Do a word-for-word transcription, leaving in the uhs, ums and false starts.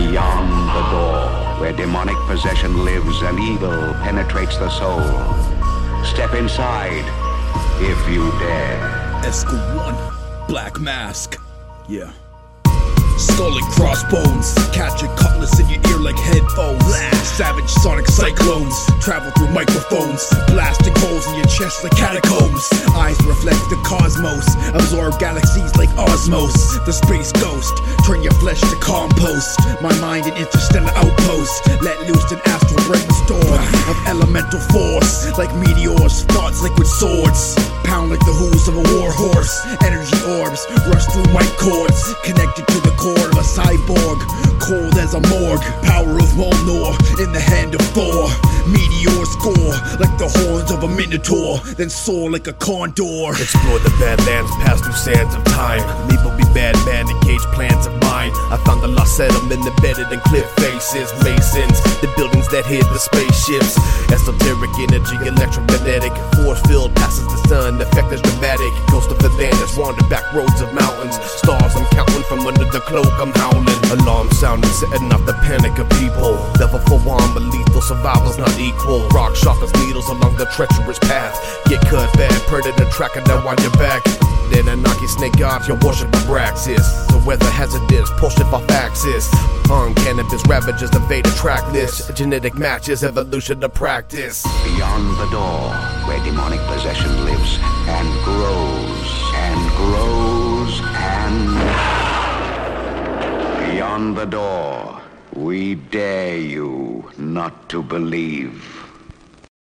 Beyond the door, where demonic possession lives and evil penetrates the soul. Step inside, if you dare. Esco one, Black Mask. Yeah. Skull and crossbones, catch your cutlass in your ear like headphones. Savage sonic cyclones, travel through microphones, blasting holes in your chest like catacombs. Eyes reflect the cosmos, absorb galaxies like osmos. The space ghost, turn your flesh to compost. My mind an interstellar outpost, let loose an astral brainstorm of elemental force, like meteors, thoughts liquid swords. Pound like the hooves of a war horse, energy orbs rush through mic cords, connected to the core of a cyborg, cold as a morgue. Power of Mjolnir in the hand of Thor. Meteors score like the horns of a minotaur, then soar like a condor. Explore the badlands, pass through sands of time. Leave will be bad man, engage plans of mine. I found the lost settlement embedded in cliff faces, masons, the buildings that hid the spaceships. Esoteric energy, electromagnetic force field passes the sun, effect is dramatic. Coast of Atlantis, wander back roads of mountains. Stars I'm counting from under the cloak, I'm howling. Alarm sounding, setting off the panic of people. Never for one, but lethal survival's not equal. Rock sharp as needles along the treacherous path. Get cut bad, predator tracking down on your back. Then I knock your snake off, your worship of Braxis. The weather hazardous, pushed off axis. On cannabis ravages, the Veda track list. Genetic matches, evolution to practice. Beyond the door, where demonic possession lives and grows and grows and... Beyond the door, we dare you not to believe.